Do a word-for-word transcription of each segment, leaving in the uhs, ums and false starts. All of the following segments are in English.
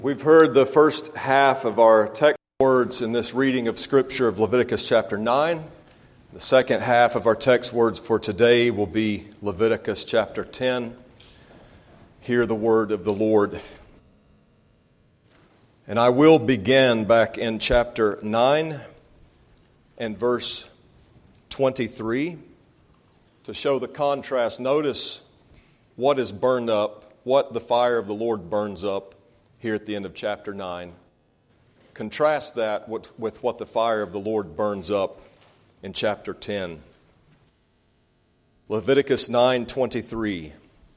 We've heard the first half of our text words in this reading of Scripture of Leviticus chapter nine. The second half of our text words for today will be Leviticus chapter ten. Hear the word of the Lord. And I will begin back in chapter nine and verse twenty-three to show the contrast. Notice what is burned up, what the fire of the Lord burns up here at the end of chapter nine. Contrast that with, with what the fire of the Lord burns up in chapter ten. Leviticus nine twenty-three.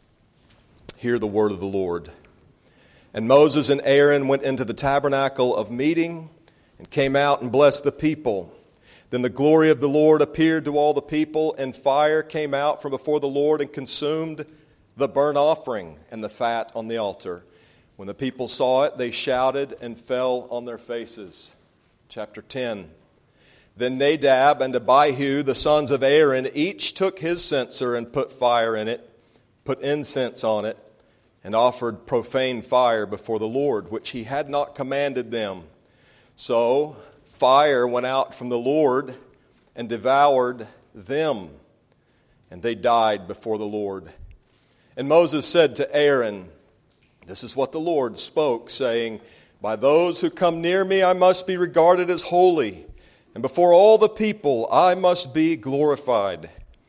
Hear the word of the Lord. And Moses and Aaron went into the tabernacle of meeting and came out and blessed the people. Then the glory of the Lord appeared to all the people, and fire came out from before the Lord and consumed the burnt offering and the fat on the altar. When the people saw it, they shouted and fell on their faces. Chapter ten. Then Nadab and Abihu, the sons of Aaron, each took his censer and put fire in it, put incense on it, and offered profane fire before the Lord, which he had not commanded them. So fire went out from the Lord and devoured them, and they died before the Lord. And Moses said to Aaron, this is what the Lord spoke, saying, by those who come near me I must be regarded as holy, and before all the people I must be glorified.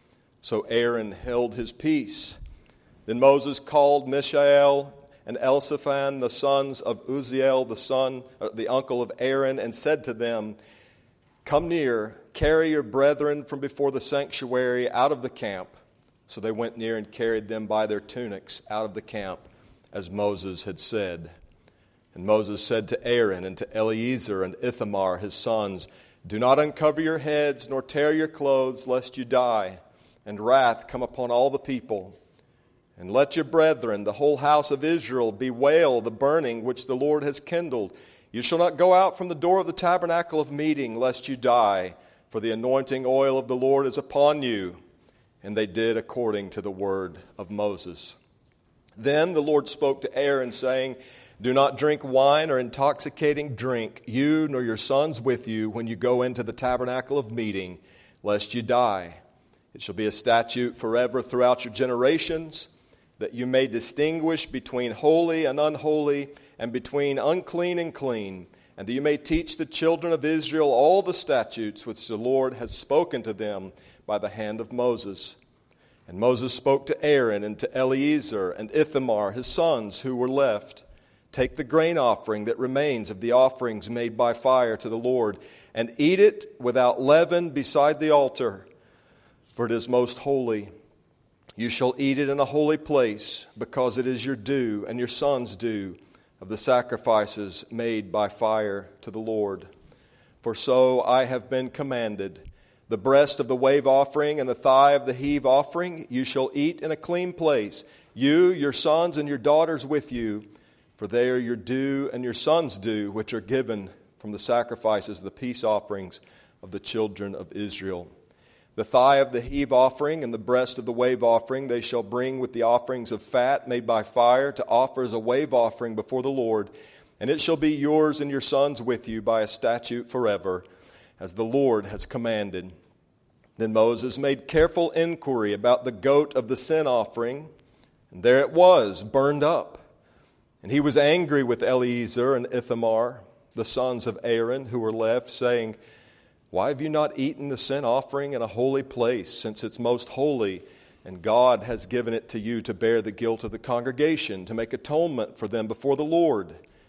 So Aaron held his peace. Then Moses called Mishael and Elzaphan, the sons of Uzziel, the son, uh, the uncle of Aaron, and said to them, come near, carry your brethren from before the sanctuary out of the camp. So they went near and carried them by their tunics out of the camp, as Moses had said. And Moses said to Aaron and to Eleazar and Ithamar, his sons, do not uncover your heads, nor tear your clothes, lest you die, and wrath come upon all the people. And let your brethren, the whole house of Israel, bewail the burning which the Lord has kindled. You shall not go out from the door of the tabernacle of meeting, lest you die, for the anointing oil of the Lord is upon you. And they did according to the word of Moses. Then the Lord spoke to Aaron, saying, do not drink wine or intoxicating drink, you nor your sons with you, when you go into the tabernacle of meeting, lest you die. It shall be a statute forever throughout your generations, that you may distinguish between holy and unholy, and between unclean and clean, and that you may teach the children of Israel all the statutes which the Lord has spoken to them by the hand of Moses. And Moses spoke to Aaron and to Eleazar and Ithamar, his sons, who were left, take the grain offering that remains of the offerings made by fire to the Lord, and eat it without leaven beside the altar, for it is most holy. You shall eat it in a holy place, because it is your due and your sons' due of the sacrifices made by fire to the Lord. For so I have been commanded. The breast of the wave offering and the thigh of the heave offering you shall eat in a clean place, you, your sons, and your daughters with you, for they are your due and your sons' due, which are given from the sacrifices of the peace offerings of the children of Israel. The thigh of the heave offering and the breast of the wave offering they shall bring with the offerings of fat made by fire to offer as a wave offering before the Lord, and it shall be yours and your sons with you by a statute forever, as the Lord has commanded. Then Moses made careful inquiry about the goat of the sin offering, and there it was, burned up. And he was angry with Eleazar and Ithamar, the sons of Aaron, who were left, saying, why have you not eaten the sin offering in a holy place, since it's most holy, and God has given it to you to bear the guilt of the congregation, to make atonement for them before the Lord?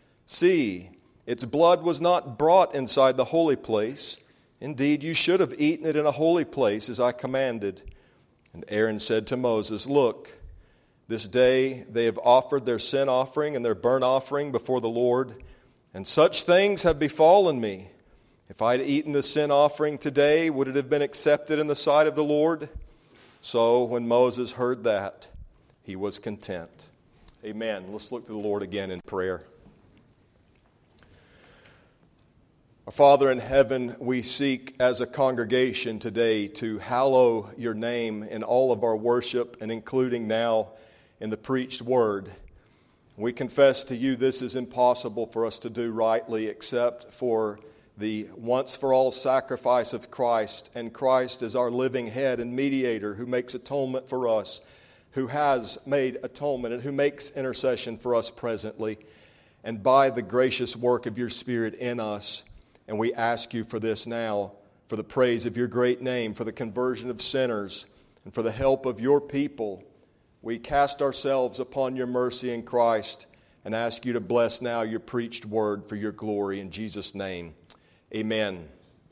See, its blood was not brought inside the holy place. Indeed, you should have eaten it in a holy place, as I commanded. And Aaron said to Moses, look, this day they have offered their sin offering and their burnt offering before the Lord, and such things have befallen me. If I had eaten the sin offering today, would it have been accepted in the sight of the Lord? So when Moses heard that, he was content. Amen. Let's look to the Lord again in prayer. Our Father in heaven, we seek as a congregation today to hallow your name in all of our worship, and including now in the preached word. We confess to you this is impossible for us to do rightly except for the once-for-all sacrifice of Christ, and Christ is our living head and mediator who makes atonement for us, who has made atonement and who makes intercession for us presently, and by the gracious work of your Spirit in us. And we ask you for this now, for the praise of your great name, for the conversion of sinners, and for the help of your people. We cast ourselves upon your mercy in Christ and ask you to bless now your preached word for your glory. In Jesus' name, amen.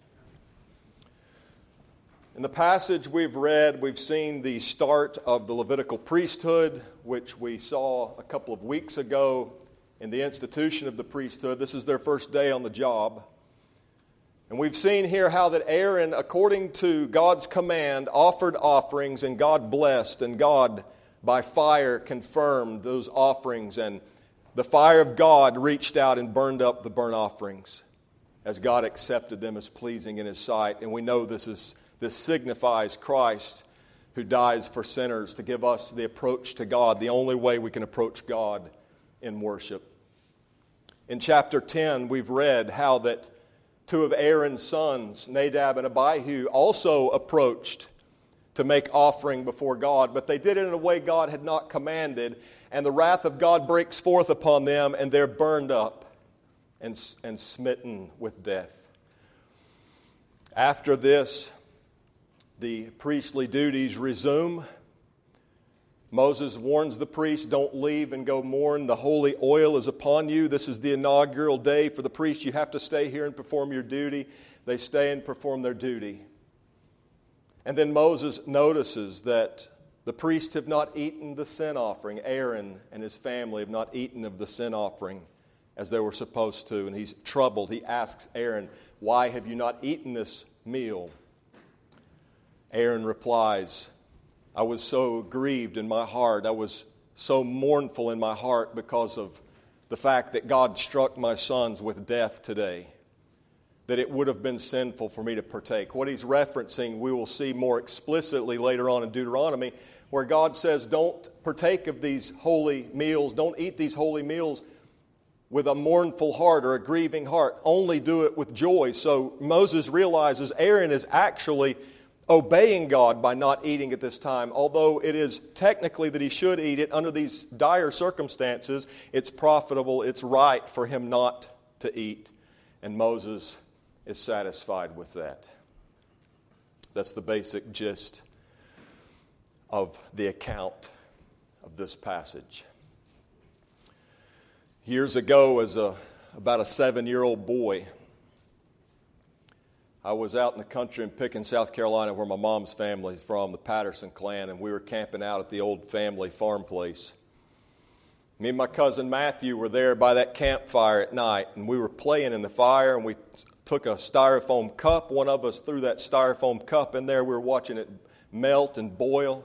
In the passage we've read, we've seen the start of the Levitical priesthood, which we saw a couple of weeks ago in the institution of the priesthood. This is their first day on the job. And we've seen here how that Aaron, according to God's command, offered offerings, and God blessed, and God by fire confirmed those offerings, and the fire of God reached out and burned up the burnt offerings as God accepted them as pleasing in His sight. And we know this is this signifies Christ who dies for sinners to give us the approach to God, the only way we can approach God in worship. In chapter ten, we've read how that two of Aaron's sons, Nadab and Abihu, also approached to make offering before God, but they did it in a way God had not commanded, and the wrath of God breaks forth upon them, and they're burned up and, and smitten with death. After this, the priestly duties resume. Moses warns the priests, don't leave and go mourn. The holy oil is upon you. This is the inaugural day for the priests. You have to stay here and perform your duty. They stay and perform their duty. And then Moses notices that the priests have not eaten the sin offering. Aaron and his family have not eaten of the sin offering as they were supposed to. And he's troubled. He asks Aaron, why have you not eaten this meal? Aaron replies, I was so grieved in my heart. I was so mournful in my heart because of the fact that God struck my sons with death today, that it would have been sinful for me to partake. What he's referencing, we will see more explicitly later on in Deuteronomy, where God says, don't partake of these holy meals, don't eat these holy meals with a mournful heart or a grieving heart. Only do it with joy. So Moses realizes Aaron is actually obeying God by not eating at this time. Although it is technically that he should eat it, under these dire circumstances, it's profitable, it's right for him not to eat. And Moses is satisfied with that. That's the basic gist of the account of this passage. Years ago, as a about a seven-year-old boy, I was out in the country in Pickens, South Carolina, where my mom's family is from, the Patterson clan, and we were camping out at the old family farm place. Me and my cousin Matthew were there by that campfire at night, and we were playing in the fire, and we took a styrofoam cup. One of us threw that styrofoam cup in there. We were watching it melt and boil.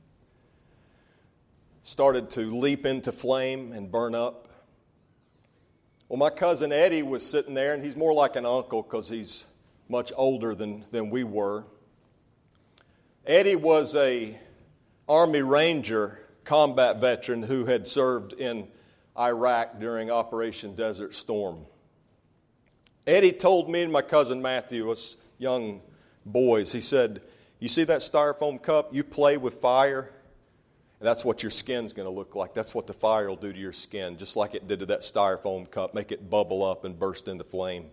Started to leap into flame and burn up. Well, my cousin Eddie was sitting there, and he's more like an uncle because he's much older than, than we were. Eddie was a Army Ranger combat veteran who had served in Iraq during Operation Desert Storm. Eddie told me and my cousin Matthew, us young boys, he said, you see that styrofoam cup? You play with fire, and that's what your skin's going to look like. That's what the fire will do to your skin, just like it did to that styrofoam cup, make it bubble up and burst into flame.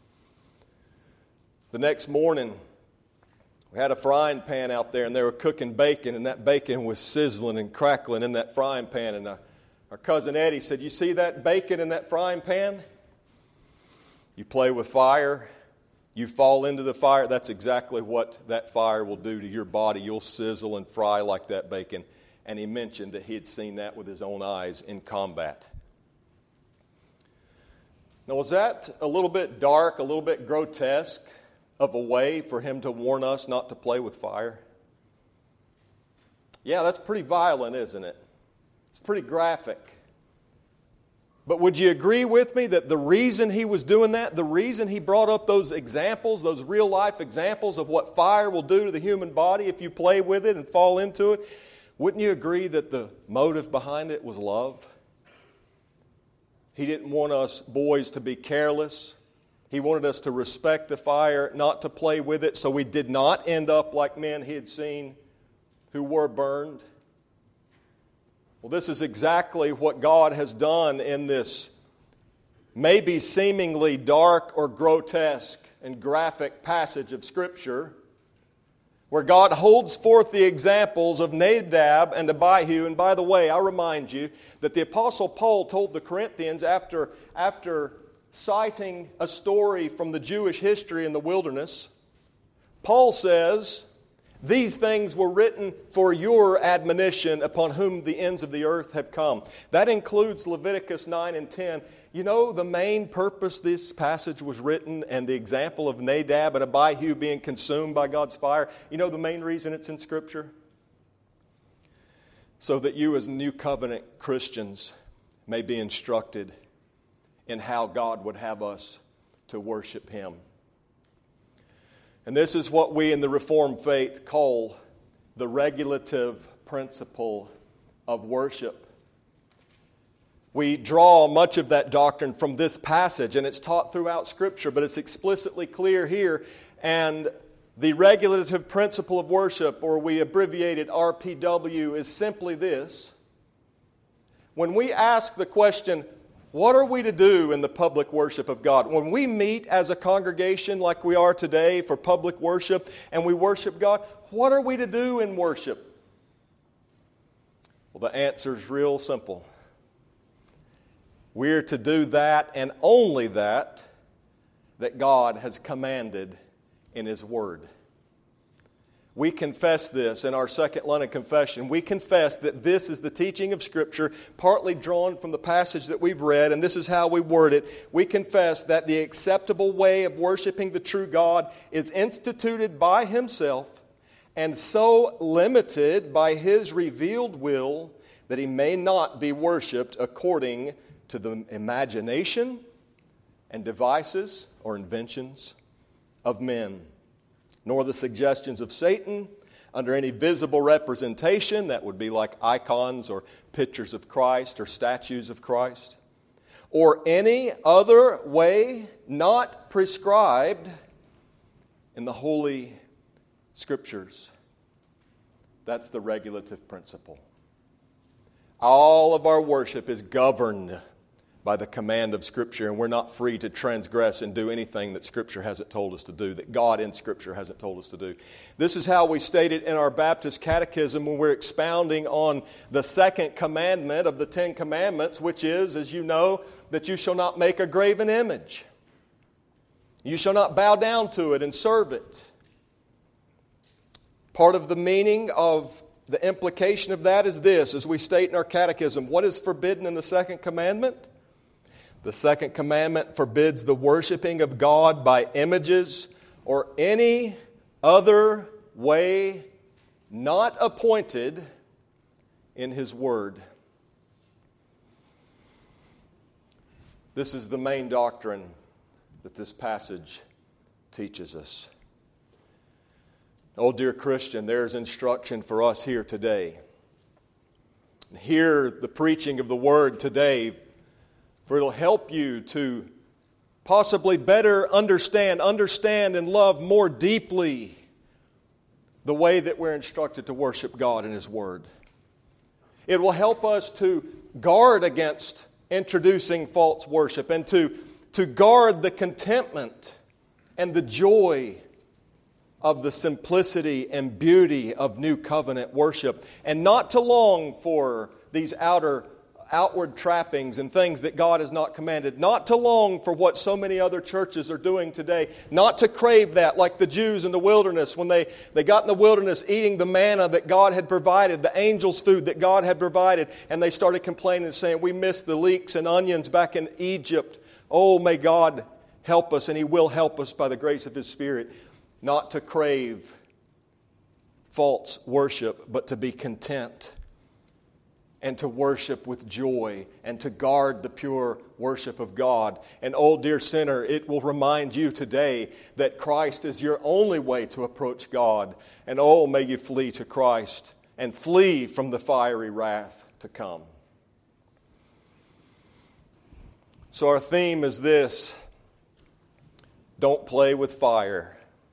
The next morning, we had a frying pan out there, and they were cooking bacon, and that bacon was sizzling and crackling in that frying pan. And our, our cousin Eddie said, you see that bacon in that frying pan? You play with fire, you fall into the fire. That's exactly what that fire will do to your body. You'll sizzle and fry like that bacon. And he mentioned that he had seen that with his own eyes in combat. Now, was that a little bit dark, a little bit grotesque of a way for him to warn us not to play with fire? Yeah, that's pretty violent, isn't it? It's pretty graphic. But would you agree with me that the reason he was doing that, the reason he brought up those examples, those real-life examples of what fire will do to the human body if you play with it and fall into it, wouldn't you agree that the motive behind it was love? He didn't want us boys to be careless. He wanted us to respect the fire, not to play with it, so we did not end up like men he had seen who were burned. Well, this is exactly what God has done in this maybe seemingly dark or grotesque and graphic passage of Scripture, where God holds forth the examples of Nadab and Abihu. And by the way, I remind you that the Apostle Paul told the Corinthians after, after citing a story from the Jewish history in the wilderness, Paul says, "These things were written for your admonition, upon whom the ends of the earth have come." That includes Leviticus nine and ten. You know the main purpose this passage was written, and the example of Nadab and Abihu being consumed by God's fire, you know the main reason it's in Scripture? So that you as New Covenant Christians may be instructed in how God would have us to worship Him. And this is what we in the Reformed faith call the regulative principle of worship. We draw much of that doctrine from this passage, and it's taught throughout Scripture, but it's explicitly clear here. And the regulative principle of worship, or we abbreviate it R P W, is simply this. When we ask the question, what are we to do in the public worship of God? When we meet as a congregation like we are today for public worship and we worship God, what are we to do in worship? Well, the answer is real simple. We're to do that and only that that God has commanded in His Word. We confess this in our Second London Confession. We confess that this is the teaching of Scripture, partly drawn from the passage that we've read, and this is how we word it. We confess that the acceptable way of worshiping the true God is instituted by Himself and so limited by His revealed will that He may not be worshipped according to the imagination and devices or inventions of men, nor the suggestions of Satan under any visible representation, that would be like icons or pictures of Christ or statues of Christ, or any other way not prescribed in the Holy Scriptures. That's the regulative principle. All of our worship is governed by the command of Scripture, and we're not free to transgress and do anything that Scripture hasn't told us to do, that God in Scripture hasn't told us to do. This is how we state it in our Baptist Catechism when we're expounding on the second commandment of the Ten Commandments, which is, as you know, that you shall not make a graven image. You shall not bow down to it and serve it. Part of the meaning of the implication of that is this, as we state in our catechism. What is forbidden in the second commandment? The second commandment forbids the worshiping of God by images or any other way not appointed in His Word. This is the main doctrine that this passage teaches us. Oh, dear Christian, there's instruction for us here today. Hear the preaching of the Word today, for it'll help you to possibly better understand, understand and love more deeply the way that we're instructed to worship God in His Word. It will help us to guard against introducing false worship and to, to guard the contentment and the joy of the simplicity and beauty of New Covenant worship, and not to long for these outer outward trappings and things that God has not commanded, not to long for what so many other churches are doing today, not to crave that like the Jews in the wilderness when they, they got in the wilderness eating the manna that God had provided, the angels' food that God had provided, and they started complaining and saying, we missed the leeks and onions back in Egypt. Oh, may God help us, and He will help us by the grace of His Spirit. Not to crave false worship, but to be content and to worship with joy and to guard the pure worship of God. And oh, dear sinner, it will remind you today that Christ is your only way to approach God. And oh, may you flee to Christ and flee from the fiery wrath to come. So our theme is this: don't play with fire.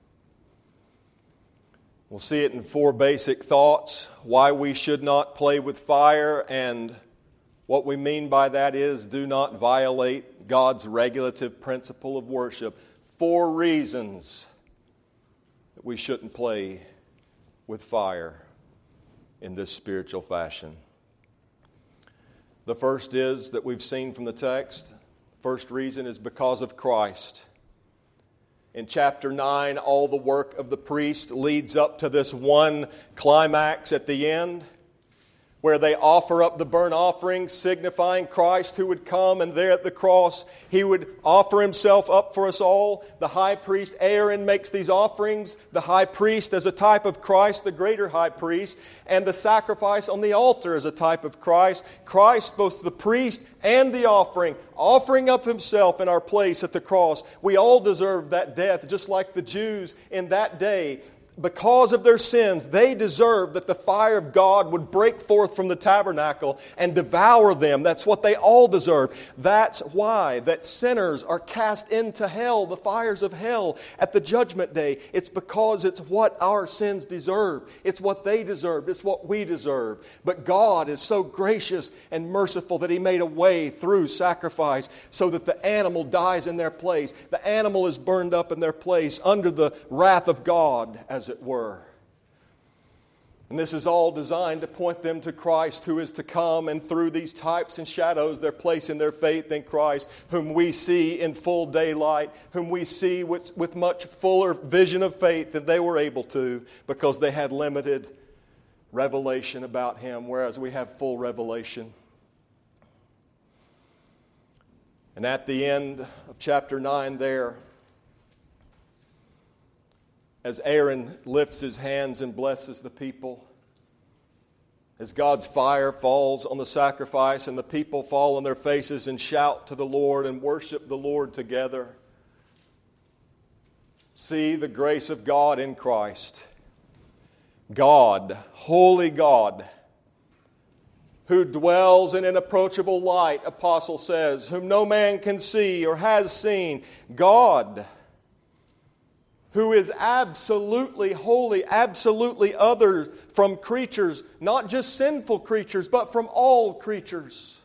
We'll see it in four basic thoughts: why we should not play with fire, and what we mean by that is do not violate God's regulative principle of worship. Four reasons that we shouldn't play with fire in this spiritual fashion. The first is that we've seen from the text. First reason is because of Christ. In chapter nine, all the work of the priest leads up to this one climax at the end, where they offer up the burnt offering, signifying Christ who would come, and there at the cross, He would offer Himself up for us all. The high priest Aaron makes these offerings, the high priest as a type of Christ, the greater high priest, and the sacrifice on the altar as a type of Christ. Christ, both the priest and the offering, offering up Himself in our place at the cross. We all deserve that death, just like the Jews in that day. Because of their sins, they deserved that the fire of God would break forth from the tabernacle and devour them. That's what they all deserve. That's why that sinners are cast into hell, the fires of hell, at the judgment day. It's because it's what our sins deserve. It's what they deserve. It's what we deserve. But God is so gracious and merciful that He made a way through sacrifice so that the animal dies in their place. The animal is burned up in their place under the wrath of God, as it were. And this is all designed to point them to Christ who is to come, and through these types and shadows they're placing their faith in Christ, whom we see in full daylight, whom we see with, with much fuller vision of faith than they were able to, because they had limited revelation about Him, whereas we have full revelation. And at the end of chapter nine there, as Aaron lifts his hands and blesses the people, as God's fire falls on the sacrifice and the people fall on their faces and shout to the Lord and worship the Lord together, see the grace of God in Christ. God, holy God, who dwells in inapproachable light, Apostle says, whom no man can see or has seen. God, who is absolutely holy, absolutely other from creatures, not just sinful creatures, but from all creatures.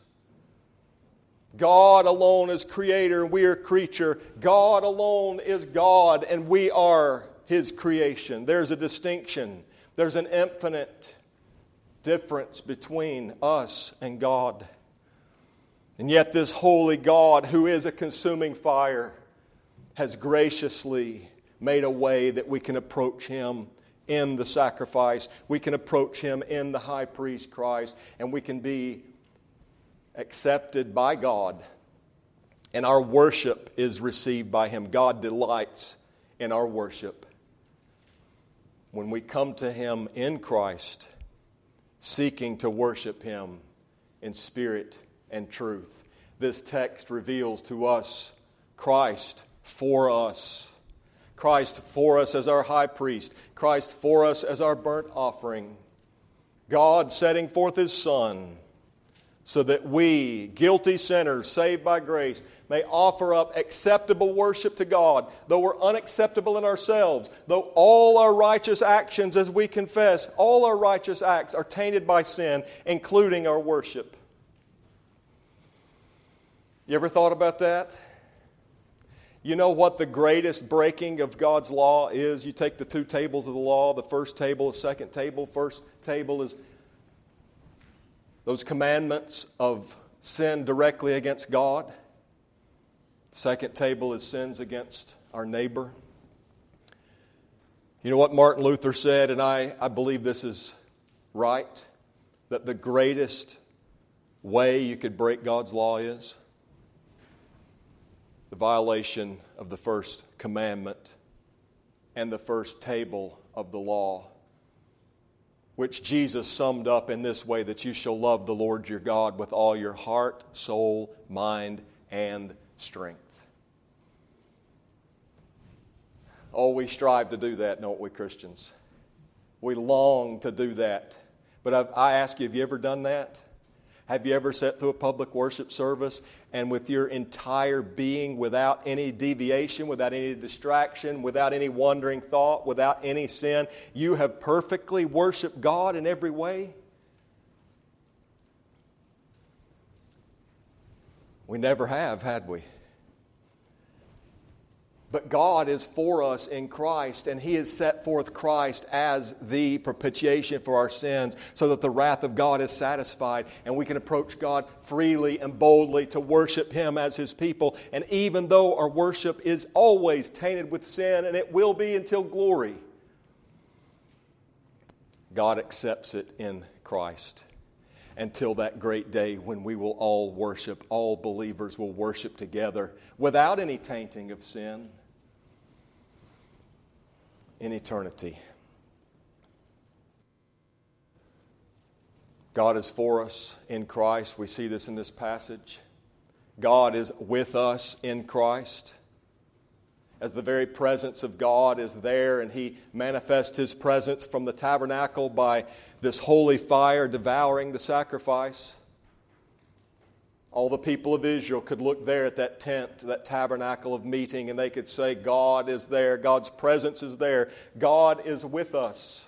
God alone is creator, we are creature. God alone is God, and we are His creation. There's a distinction. There's an infinite difference between us and God. And yet this holy God, who is a consuming fire, has graciously made a way that we can approach Him in the sacrifice. We can approach Him in the high priest Christ, and we can be accepted by God. And our worship is received by Him. God delights in our worship. When we come to Him in Christ, seeking to worship Him in spirit and truth. This text reveals to us Christ for us. Christ for us as our high priest. Christ for us as our burnt offering. God setting forth His Son so that we, guilty sinners saved by grace, may offer up acceptable worship to God, though we're unacceptable in ourselves, though all our righteous actions, as we confess, all our righteous acts are tainted by sin, including our worship. You ever thought about that? You know what the greatest breaking of God's law is? You take the two tables of the law, the first table, the second table. First table is those commandments of sin directly against God. Second table is sins against our neighbor. You know what Martin Luther said, and I, I believe this is right, that the greatest way you could break God's law is the violation of the first commandment and the first table of the law, which Jesus summed up in this way, that you shall love the Lord your God with all your heart, soul, mind, and strength. Oh, we strive to do that, don't we, Christians? We long to do that. But I, I ask you, have you ever done that? Have you ever sat through a public worship service and with your entire being, without any deviation, without any distraction, without any wandering thought, without any sin, you have perfectly worshiped God in every way? We never have, had we? But God is for us in Christ, and He has set forth Christ as the propitiation for our sins so that the wrath of God is satisfied and we can approach God freely and boldly to worship Him as His people. And even though our worship is always tainted with sin, and it will be until glory, God accepts it in Christ. Until that great day when we will all worship, all believers will worship together without any tainting of sin in eternity. God is for us in Christ. We see this in this passage. God is with us in Christ. As the very presence of God is there, and He manifests His presence from the tabernacle by this holy fire devouring the sacrifice. All the people of Israel could look there at that tent, that tabernacle of meeting, and they could say, God is there, God's presence is there, God is with us.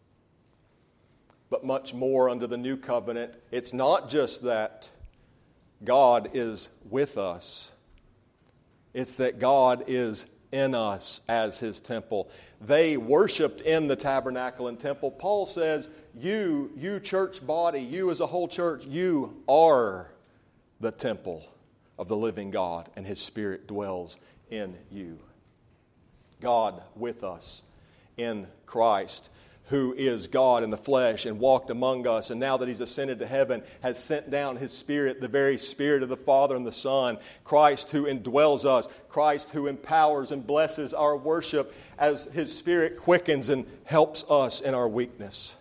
But much more under the new covenant, it's not just that God is with us, it's that God is in us as His temple. They worshiped in the tabernacle and temple. Paul says, you, you church body, you as a whole church, you are the temple of the living God, and His Spirit dwells in you. God with us in Christ, who is God in the flesh and walked among us, and now that He's ascended to heaven, has sent down His Spirit, the very Spirit of the Father and the Son. Christ who indwells us, Christ who empowers and blesses our worship as His Spirit quickens and helps us in our weakness.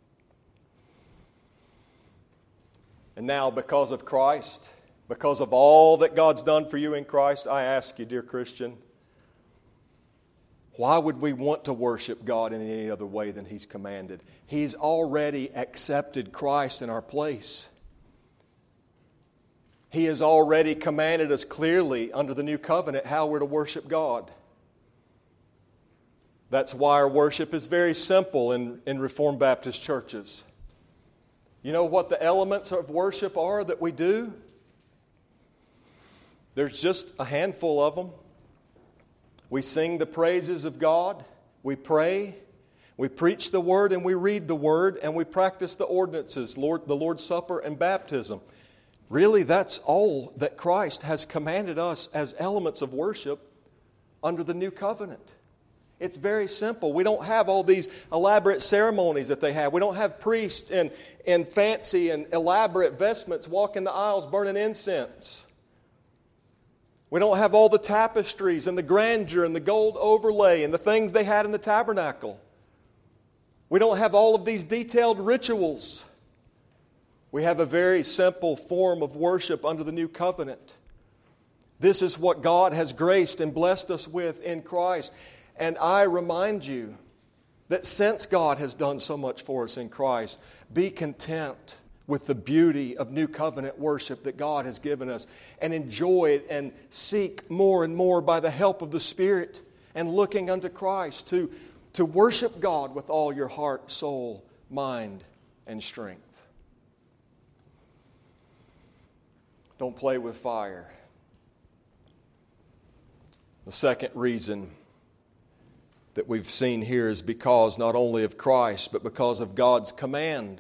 And now, because of Christ, because of all that God's done for you in Christ, I ask you, dear Christian, why would we want to worship God in any other way than He's commanded? He's already accepted Christ in our place. He has already commanded us clearly under the new covenant how we're to worship God. That's why our worship is very simple in, in Reformed Baptist churches. You know what the elements of worship are that we do? There's just a handful of them. We sing the praises of God, we pray, we preach the Word, and we read the Word, and we practice the ordinances, Lord, the Lord's Supper and baptism. Really, that's all that Christ has commanded us as elements of worship under the new covenant. It's very simple. We don't have all these elaborate ceremonies that they have. We don't have priests in, in fancy and elaborate vestments walking the aisles burning incense. We don't have all the tapestries and the grandeur and the gold overlay and the things they had in the tabernacle. We don't have all of these detailed rituals. We have a very simple form of worship under the new covenant. This is what God has graced and blessed us with in Christ. And I remind you that since God has done so much for us in Christ, be content with the beauty of new covenant worship that God has given us, and enjoy it and seek more and more by the help of the Spirit and looking unto Christ to, to worship God with all your heart, soul, mind, and strength. Don't play with fire. The second reason that we've seen here is because not only of Christ, but because of God's command.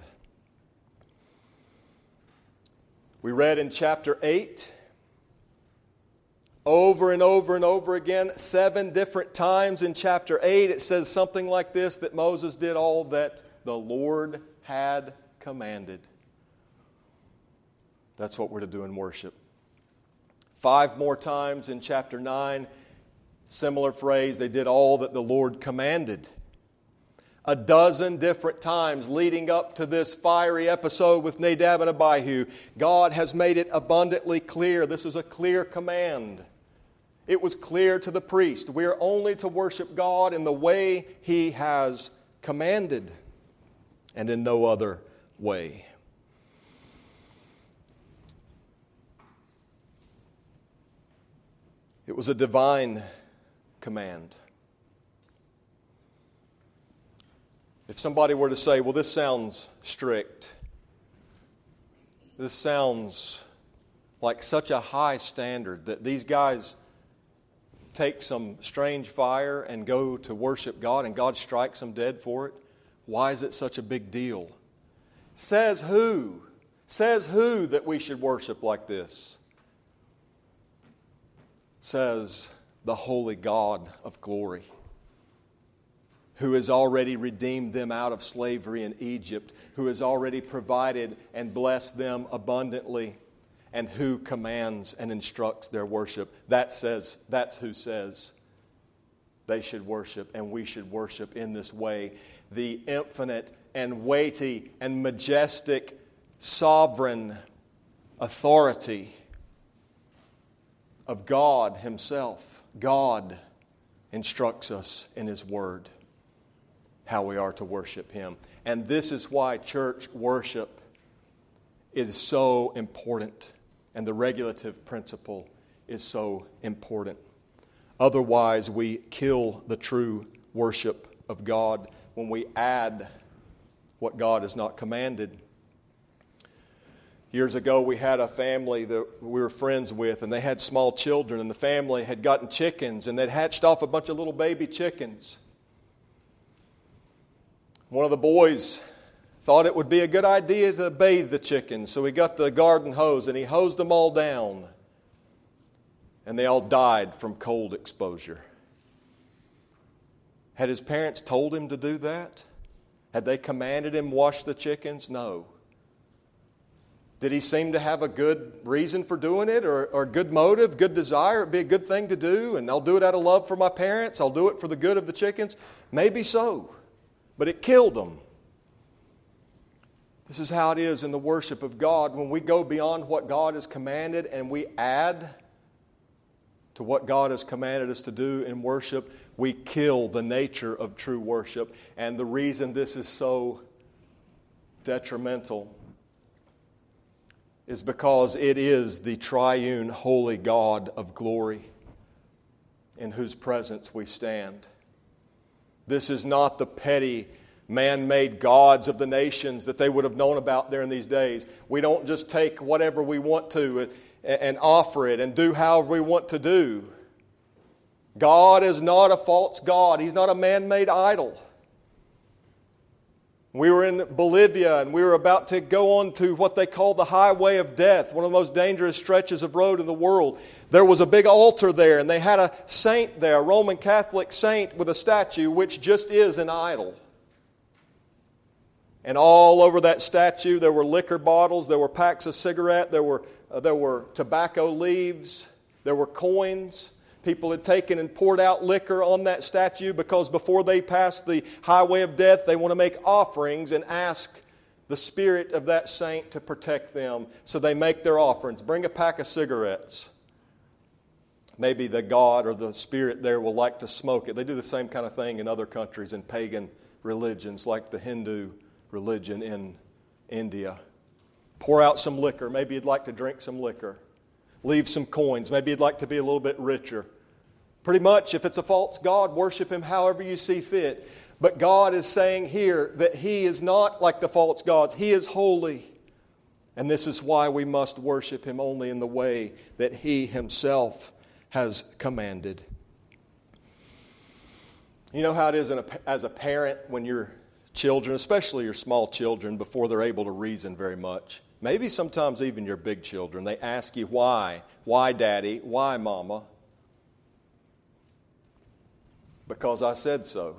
We read in chapter eight, over and over and over again, seven different times in chapter eight, it says something like this, that Moses did all that the Lord had commanded. That's what we're to do in worship. Five more times in chapter nine, similar phrase, they did all that the Lord commanded. A dozen different times leading up to this fiery episode with Nadab and Abihu, God has made it abundantly clear. This is a clear command. It was clear to the priest. We are only to worship God in the way He has commanded, and in no other way. It was a divine command. If somebody were to say, well, this sounds strict, this sounds like such a high standard that these guys take some strange fire and go to worship God and God strikes them dead for it, why is it such a big deal? Says who? Says who that we should worship like this? Says the holy God of glory, who has already redeemed them out of slavery in Egypt, who has already provided and blessed them abundantly, and who commands and instructs their worship. That says, that's who says they should worship, and we should worship in this way. The infinite and weighty and majestic sovereign authority of God Himself. God instructs us in His Word how we are to worship Him. And this is why church worship is so important, and the regulative principle is so important. Otherwise, we kill the true worship of God when we add what God has not commanded. Years ago, we had a family that we were friends with, and they had small children, and the family had gotten chickens, and they'd hatched off a bunch of little baby chickens. One of the boys thought it would be a good idea to bathe the chickens, so he got the garden hose, and he hosed them all down, and they all died from cold exposure. Had his parents told him to do that? Had they commanded him to wash the chickens? No. Did he seem to have a good reason for doing it, or, or a good motive, good desire? It'd be a good thing to do, and I'll do it out of love for my parents. I'll do it for the good of the chickens. Maybe so, but it killed them. This is how it is in the worship of God. When we go beyond what God has commanded and we add to what God has commanded us to do in worship, we kill the nature of true worship. And the reason this is so detrimental is because it is the triune holy God of glory in whose presence we stand. This is not the petty man-made gods of the nations that they would have known about there in these days. We don't just take whatever we want to and, and offer it and do however we want to do. God is not a false god. He's not a man-made idol. We were in Bolivia, and we were about to go on to what they call the Highway of Death, one of the most dangerous stretches of road in the world. There was a big altar there, and they had a saint there, a Roman Catholic saint with a statue, which just is an idol. And all over that statue, there were liquor bottles, there were packs of cigarette, there were uh, there were tobacco leaves, there were coins. People had taken and poured out liquor on that statue because before they pass the highway of death, they want to make offerings and ask the spirit of that saint to protect them. So they make their offerings. Bring a pack of cigarettes. Maybe the god or the spirit there will like to smoke it. They do the same kind of thing in other countries, in pagan religions, like the Hindu religion in India. Pour out some liquor. Maybe you'd like to drink some liquor. Leave some coins. Maybe you'd like to be a little bit richer. Pretty much, if it's a false god, worship him however you see fit. But God is saying here that He is not like the false gods. He is holy. And this is why we must worship Him only in the way that He Himself has commanded. You know how it is in a, as a parent when your children, especially your small children, before they're able to reason very much, maybe sometimes even your big children, they ask you why. Why, Daddy? Why, Mama? Because I said so.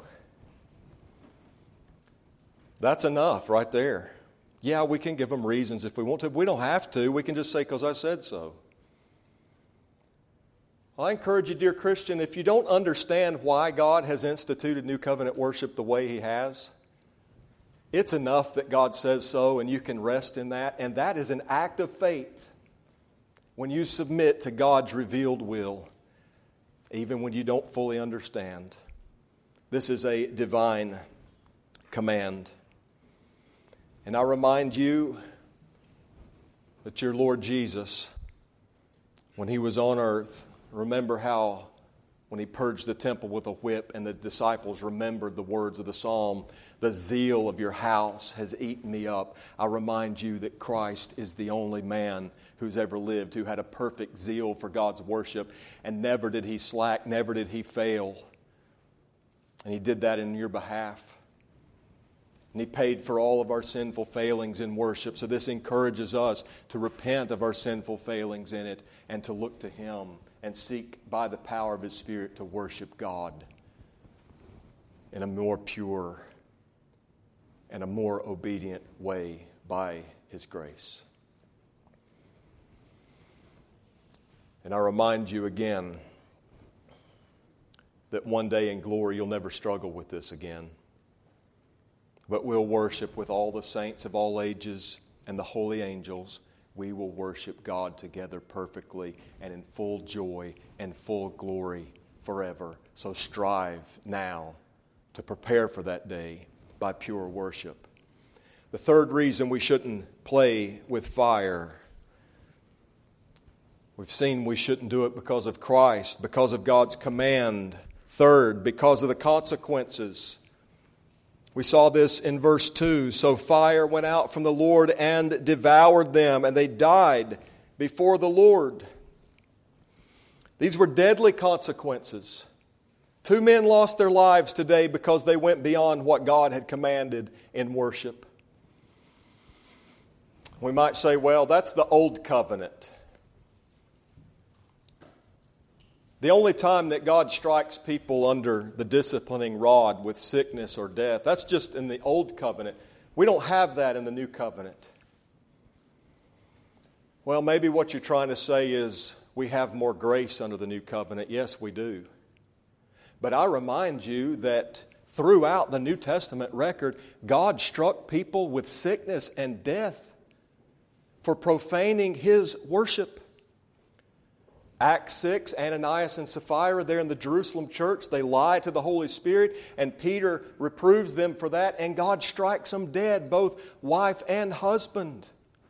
That's enough right there. Yeah, we can give them reasons if we want to. We don't have to. We can just say, because I said so. Well, I encourage you, dear Christian, if you don't understand why God has instituted New Covenant worship the way He has, it's enough that God says so, and you can rest in that. And that is an act of faith when you submit to God's revealed will, even when you don't fully understand. This is a divine command. And I remind you that your Lord Jesus, when He was on earth remember how when he purged the temple with a whip and the disciples remembered the words of the psalm, the zeal of your house has eaten me up. I remind you that Christ is the only man who's ever lived who had a perfect zeal for God's worship, and never did he slack, never did he fail. And he did that in your behalf. And he paid for all of our sinful failings in worship. So this encourages us to repent of our sinful failings in it and to look to him and seek by the power of his Spirit to worship God in a more pure and a more obedient way by his grace. And I remind you again that one day in glory you'll never struggle with this again. But we'll worship with all the saints of all ages and the holy angels. We will worship God together perfectly and in full joy and full glory forever. So strive now to prepare for that day by pure worship. The third reason we shouldn't play with fire. We've seen we shouldn't do it because of Christ, because of God's command. Third, because of the consequences. We saw this in verse two. So fire went out from the Lord and devoured them, and they died before the Lord. These were deadly consequences. Two men lost their lives today because they went beyond what God had commanded in worship. We might say, well, that's the old covenant. The only time that God strikes people under the disciplining rod with sickness or death, that's just in the old covenant. We don't have that in the new covenant. Well, maybe what you're trying to say is we have more grace under the new covenant. Yes, we do. But I remind you that throughout the New Testament record, God struck people with sickness and death for profaning his worship. Acts six, Ananias and Sapphira, there in the Jerusalem church, they lie to the Holy Spirit, and Peter reproves them for that, and God strikes them dead, both wife and husband.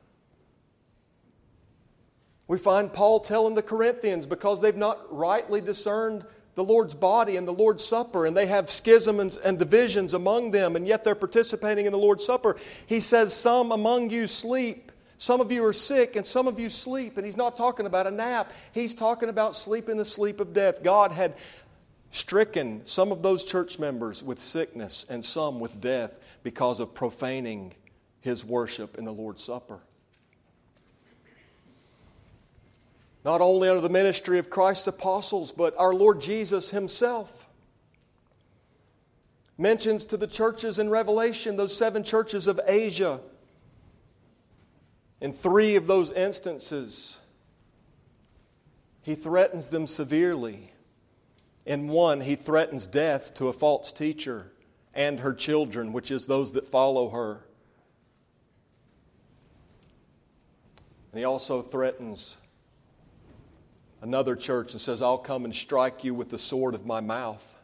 We find Paul telling the Corinthians, because they've not rightly discerned the Lord's body and the Lord's Supper, and they have schisms and divisions among them, and yet they're participating in the Lord's Supper. He says, some among you sleep. Some of you are sick and some of you sleep. And he's not talking about a nap. He's talking about sleeping the sleep of death. God had stricken some of those church members with sickness and some with death because of profaning his worship in the Lord's Supper. Not only under the ministry of Christ's apostles, but our Lord Jesus himself mentions to the churches in Revelation, those seven churches of Asia. In three of those instances, he threatens them severely. In one, he threatens death to a false teacher and her children, which is those that follow her. And he also threatens another church and says, I'll come and strike you with the sword of my mouth.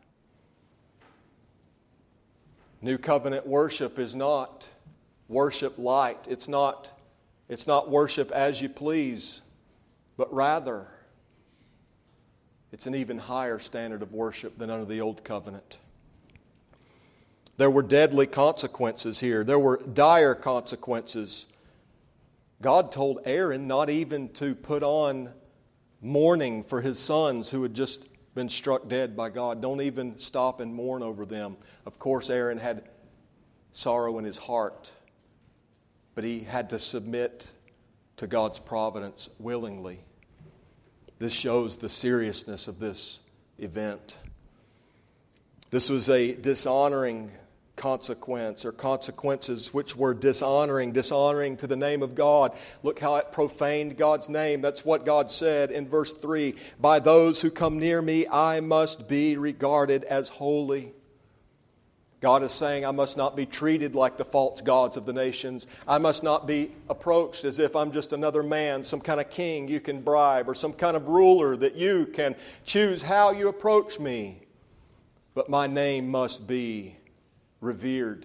New covenant worship is not worship light. It's not It's not worship as you please, but rather it's an even higher standard of worship than under the old covenant. There were deadly consequences here. There were dire consequences. God told Aaron not even to put on mourning for his sons who had just been struck dead by God. Don't even stop and mourn over them. Of course, Aaron had sorrow in his heart, but he had to submit to God's providence willingly. This shows the seriousness of this event. This was a dishonoring consequence, or consequences which were dishonoring, dishonoring to the name of God. Look how it profaned God's name. That's what God said in verse three. By those who come near me, I must be regarded as holy. God is saying, I must not be treated like the false gods of the nations. I must not be approached as if I'm just another man, some kind of king you can bribe, or some kind of ruler that you can choose how you approach me. But my name must be revered.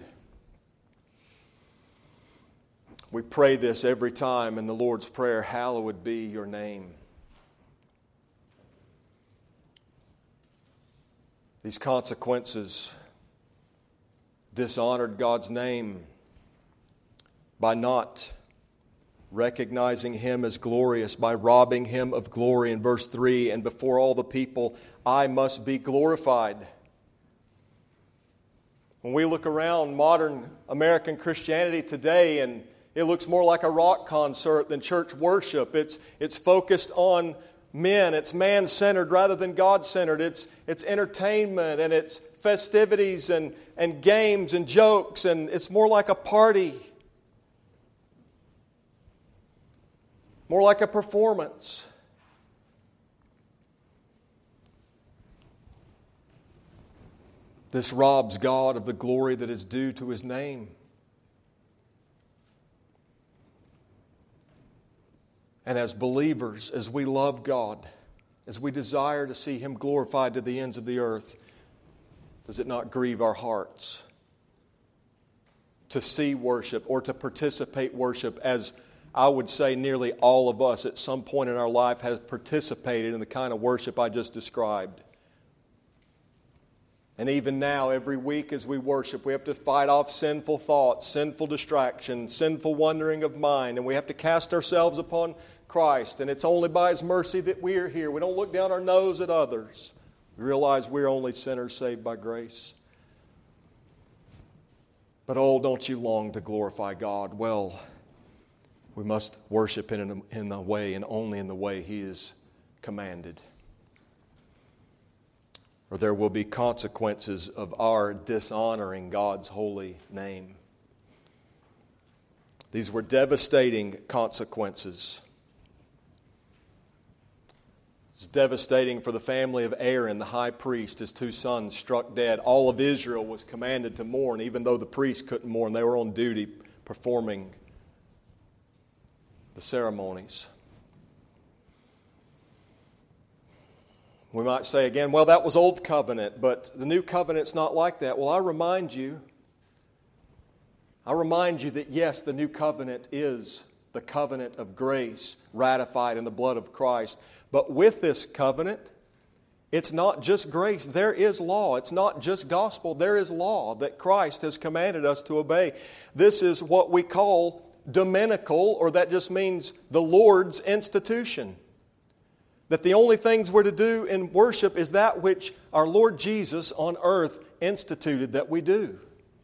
We pray this every time in the Lord's Prayer, hallowed be your name. These consequences dishonored God's name by not recognizing Him as glorious, by robbing Him of glory. In verse three, and before all the people, I must be glorified. When we look around modern American Christianity today, and it looks more like a rock concert than church worship. It's, it's focused on men. It's man-centered rather than God-centered. It's, it's entertainment and it's festivities and, and games and jokes, and it's more like a party. More like a performance. This robs God of the glory that is due to His name. And as believers, as we love God, as we desire to see Him glorified to the ends of the earth, does it not grieve our hearts to see worship or to participate worship, as I would say nearly all of us at some point in our life have participated in the kind of worship I just described? And even now, every week as we worship, we have to fight off sinful thoughts, sinful distraction, sinful wandering of mind, and we have to cast ourselves upon Christ. And it's only by His mercy that we are here. We don't look down our nose at others. We realize we're only sinners saved by grace. But oh, don't you long to glorify God? Well, we must worship in a, in a way, and only in the way He is commanded, or there will be consequences of our dishonoring God's holy name. These were devastating consequences. It's devastating for the family of Aaron, the high priest, his two sons struck dead. All of Israel was commanded to mourn, even though the priests couldn't mourn. They were on duty performing the ceremonies. We might say again, well, that was Old Covenant, but the New Covenant's not like that. Well, I remind you, I remind you that yes, the New Covenant is the covenant of grace ratified in the blood of Christ. But with this covenant, it's not just grace. There is law. It's not just gospel. There is law that Christ has commanded us to obey. This is what we call dominical, or that just means the Lord's institution. That the only things we're to do in worship is that which our Lord Jesus on earth instituted that we do.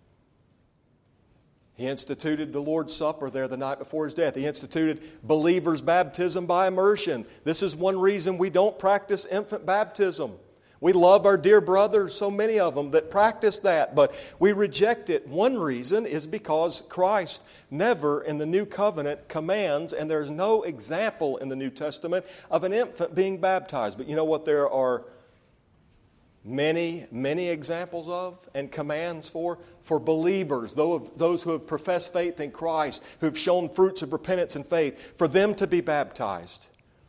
He instituted the Lord's Supper there the night before His death. He instituted believers' baptism by immersion. This is one reason we don't practice infant baptism. We love our dear brothers, so many of them, that practice that, but we reject it. One reason is because Christ never in the New Covenant commands, and there's no example in the New Testament of an infant being baptized. But you know what there are many, many examples of and commands for? For believers, those who have professed faith in Christ, who have shown fruits of repentance and faith, for them to be baptized.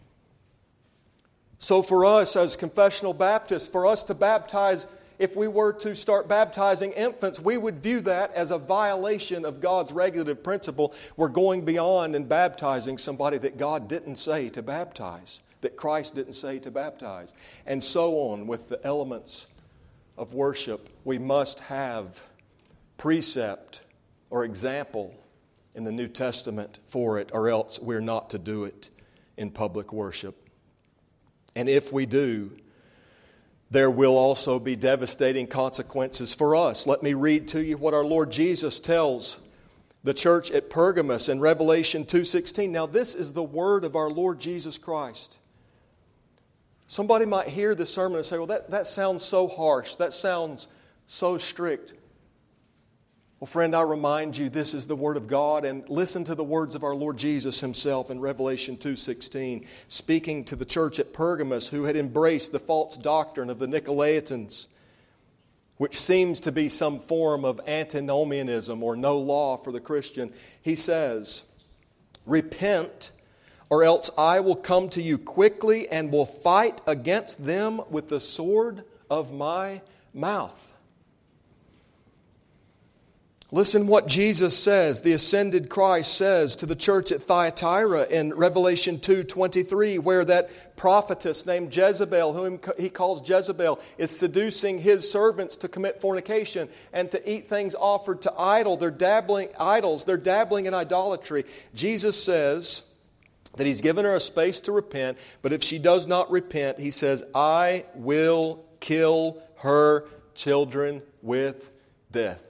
So for us as confessional Baptists, for us to baptize, if we were to start baptizing infants, we would view that as a violation of God's regulative principle. We're going beyond and baptizing somebody that God didn't say to baptize, that Christ didn't say to baptize. And so on with the elements of worship. We must have precept or example in the New Testament for it, or else we're not to do it in public worship. And if we do, there will also be devastating consequences for us. Let me read to you what our Lord Jesus tells the church at Pergamos in Revelation two sixteen. Now this is the word of our Lord Jesus Christ. Somebody might hear this sermon and say, well, that, that sounds so harsh. That sounds so strict. Well, friend, I remind you, this is the Word of God, and listen to the words of our Lord Jesus Himself in Revelation two sixteen, speaking to the church at Pergamos who had embraced the false doctrine of the Nicolaitans, which seems to be some form of antinomianism or no law for the Christian. He says, repent, or else I will come to you quickly and will fight against them with the sword of my mouth. Listen what Jesus says, the ascended Christ says to the church at Thyatira in Revelation two twenty-three, where that prophetess named Jezebel, whom he calls Jezebel, is seducing his servants to commit fornication and to eat things offered to idol. They're dabbling idols. They're dabbling in idolatry. Jesus says that He's given her a space to repent, but if she does not repent, He says, I will kill her children with death.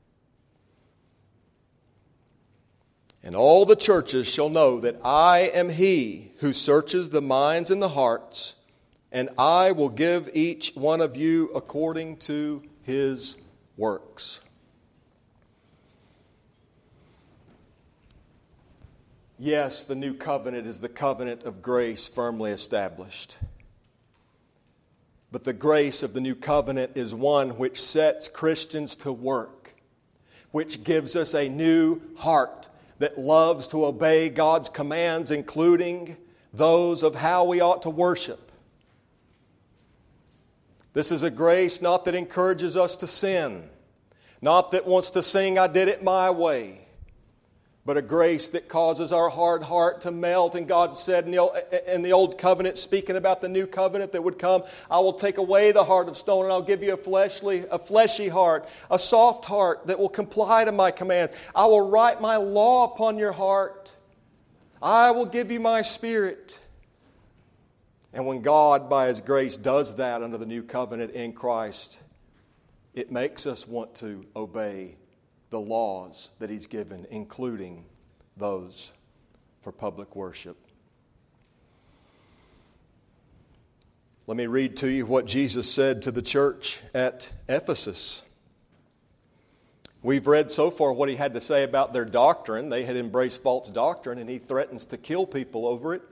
And all the churches shall know that I am He who searches the minds and the hearts, and I will give each one of you according to his works. Yes, the new covenant is the covenant of grace firmly established. But the grace of the new covenant is one which sets Christians to work, which gives us a new heart that loves to obey God's commands, including those of how we ought to worship. This is a grace not that encourages us to sin, not that wants to sing, I did it my way, but a grace that causes our hard heart to melt. And God said in the, old, in the old covenant, speaking about the new covenant that would come, I will take away the heart of stone and I'll give you a fleshly, a fleshy heart, a soft heart that will comply to my commands. I will write my law upon your heart. I will give you my spirit. And when God, by His grace, does that under the new covenant in Christ, it makes us want to obey the laws that He's given, including those for public worship. Let me read to you what Jesus said to the church at Ephesus. We've read so far what He had to say about their doctrine. They had embraced false doctrine, and He threatens to kill people over it.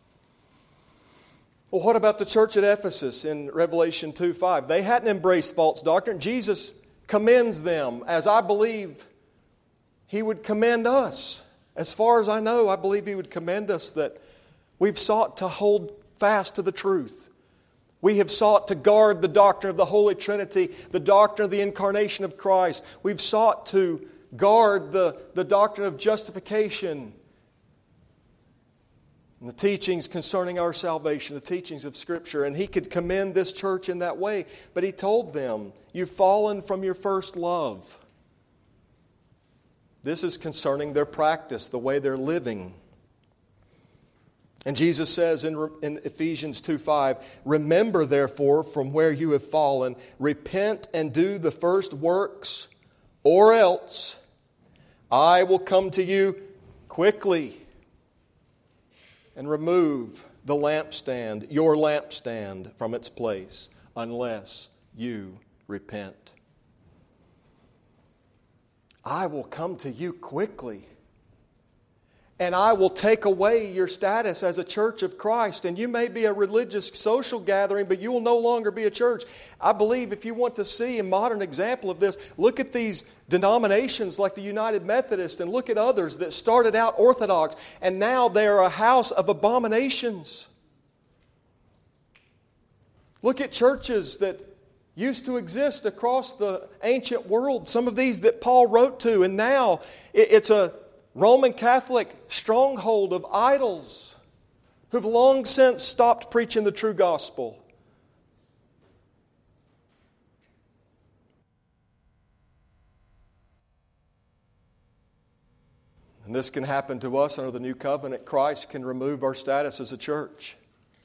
Well, what about the church at Ephesus in Revelation two five? They hadn't embraced false doctrine. Jesus commends them, as I believe He would commend us. As far as I know, I believe He would commend us that we've sought to hold fast to the truth. We have sought to guard the doctrine of the Holy Trinity, the doctrine of the incarnation of Christ. We've sought to guard the, the doctrine of justification and the teachings concerning our salvation, the teachings of Scripture. And He could commend this church in that way. But He told them, you've fallen from your first love. This is concerning their practice, the way they're living. And Jesus says in, in Ephesians two five, remember therefore from where you have fallen, repent and do the first works, or else I will come to you quickly and remove the lampstand, your lampstand, from its place, unless you repent. I will come to you quickly, and I will take away your status as a church of Christ. And you may be a religious social gathering, but you will no longer be a church. I believe if you want to see a modern example of this, look at these denominations like the United Methodist and look at others that started out Orthodox, and now they are a house of abominations. Look at churches that used to exist across the ancient world, some of these that Paul wrote to, and now it's a Roman Catholic stronghold of idols who've long since stopped preaching the true gospel. And this can happen to us under the new covenant. Christ can remove our status as a church.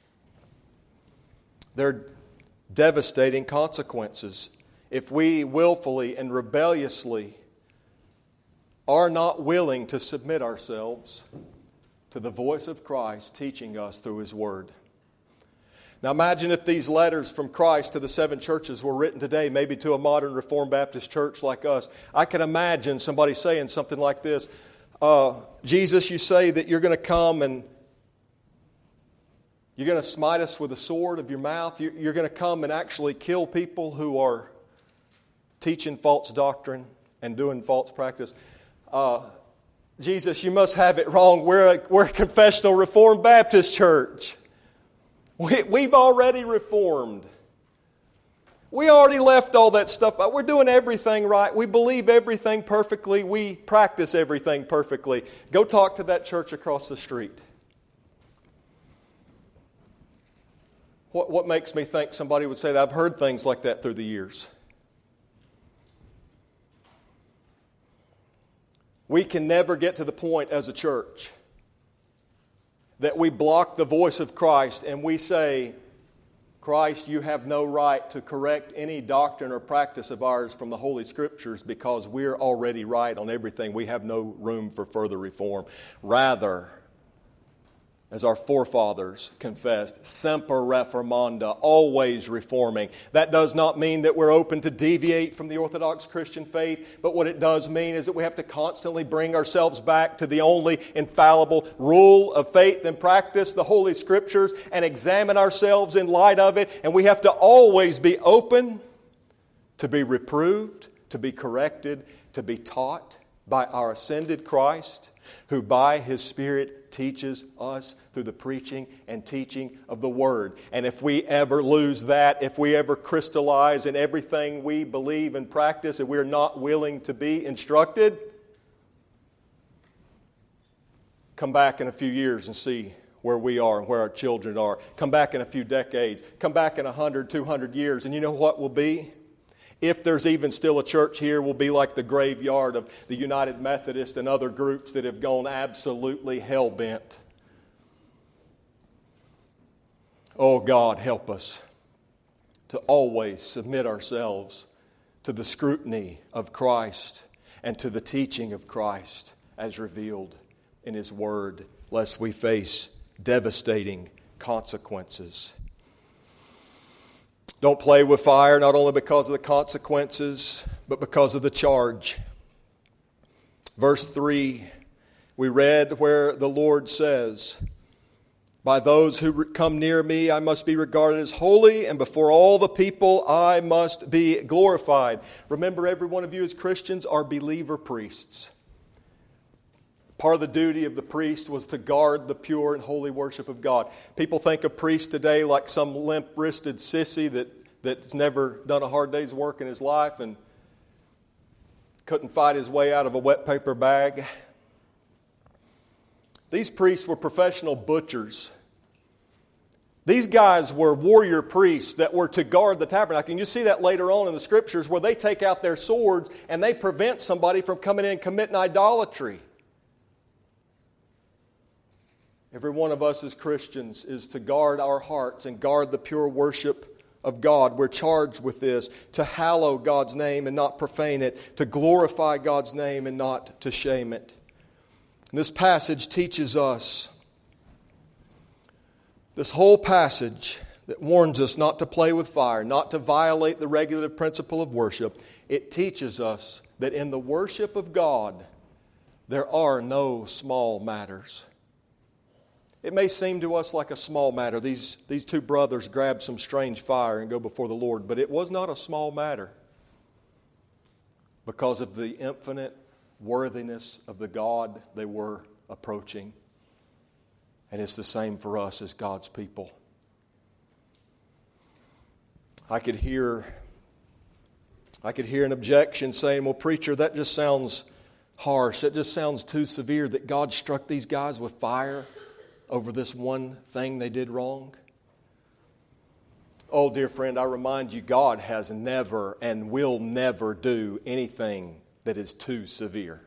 There are devastating consequences if we willfully and rebelliously are not willing to submit ourselves to the voice of Christ teaching us through His Word. Now imagine if these letters from Christ to the seven churches were written today, maybe to a modern Reformed Baptist church like us. I can imagine somebody saying something like this, uh, Jesus, you say that you're going to come and you're going to smite us with the sword of your mouth. You're going to come and actually kill people who are teaching false doctrine and doing false practice. Uh, Jesus, you must have it wrong. We're a, we're a confessional Reformed Baptist church. We, we've already reformed. We already left all that stuff out. We're doing everything right. We believe everything perfectly. We practice everything perfectly. Go talk to that church across the street. What, what makes me think somebody would say that? I've heard things like that through the years. We can never get to the point as a church that we block the voice of Christ and we say, Christ, you have no right to correct any doctrine or practice of ours from the Holy Scriptures because we're already right on everything. We have no room for further reform. Rather, as our forefathers confessed, semper reformanda, always reforming. That does not mean that we're open to deviate from the Orthodox Christian faith, but what it does mean is that we have to constantly bring ourselves back to the only infallible rule of faith and practice, the Holy Scriptures, and examine ourselves in light of it. And we have to always be open to be reproved, to be corrected, to be taught by our ascended Christ, who by His Spirit teaches us through the preaching and teaching of the Word. And if we ever lose that, if we ever crystallize in everything we believe and practice and we're not willing to be instructed, come back in a few years and see where we are and where our children are. Come back in a few decades. Come back in one hundred, two hundred years. And you know what will be? If there's even still a church here, will be like the graveyard of the United Methodist and other groups that have gone absolutely hell-bent. Oh, God, help us to always submit ourselves to the scrutiny of Christ and to the teaching of Christ as revealed in His Word, lest we face devastating consequences. Don't play with fire, not only because of the consequences, but because of the charge. Verse three, we read where the Lord says, by those who come near me, I must be regarded as holy, and before all the people, I must be glorified. Remember, every one of you as Christians are believer priests. Part of the duty of the priest was to guard the pure and holy worship of God. People think of priests today like some limp-wristed sissy that, that's never done a hard day's work in his life and couldn't fight his way out of a wet paper bag. These priests were professional butchers. These guys were warrior priests that were to guard the tabernacle. And you see that later on in the Scriptures where they take out their swords and they prevent somebody from coming in and committing idolatry. Every one of us as Christians is to guard our hearts and guard the pure worship of God. We're charged with this, to hallow God's name and not profane it, to glorify God's name and not to shame it. And this passage teaches us, this whole passage that warns us not to play with fire, not to violate the regulative principle of worship, it teaches us that in the worship of God, there are no small matters. It may seem to us like a small matter. These, these two brothers grabbed some strange fire and go before the Lord. But it was not a small matter because of the infinite worthiness of the God they were approaching. And it's the same for us as God's people. I could hear, I could hear an objection saying, well, preacher, that just sounds harsh. That just sounds too severe that God struck these guys with fire over this one thing they did wrong. Oh, dear friend, I remind you, God has never and will never do anything that is too severe.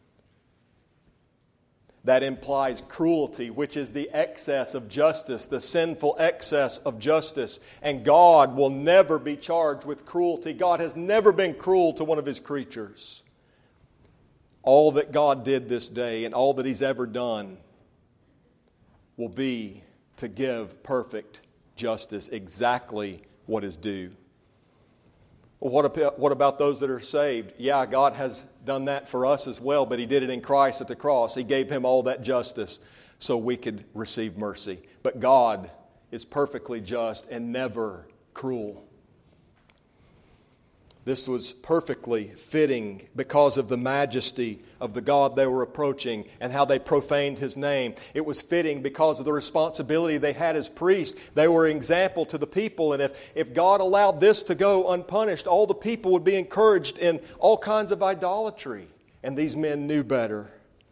That implies cruelty, which is the excess of justice, the sinful excess of justice. And God will never be charged with cruelty. God has never been cruel to one of His creatures. All that God did this day and all that He's ever done will be to give perfect justice, exactly what is due. Well, what about, what about those that are saved? Yeah, God has done that for us as well, but He did it in Christ at the cross. He gave Him all that justice so we could receive mercy. But God is perfectly just and never cruel. This was perfectly fitting because of the majesty of the God they were approaching and how they profaned His name. It was fitting because of the responsibility they had as priests. They were an example to the people, and if, if God allowed this to go unpunished, all the people would be encouraged in all kinds of idolatry. And these men knew better.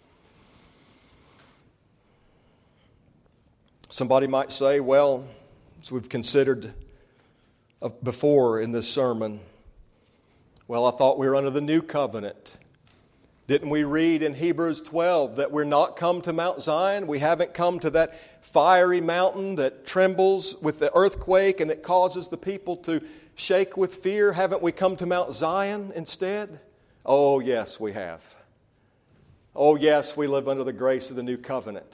Somebody might say, well, as we've considered before in this sermon, well, I thought we were under the new covenant. Didn't we read in Hebrews twelve that we're not come to Mount Zion? We haven't come to that fiery mountain that trembles with the earthquake and that causes the people to shake with fear. Haven't we come to Mount Zion instead? Oh, yes, we have. Oh, yes, we live under the grace of the new covenant.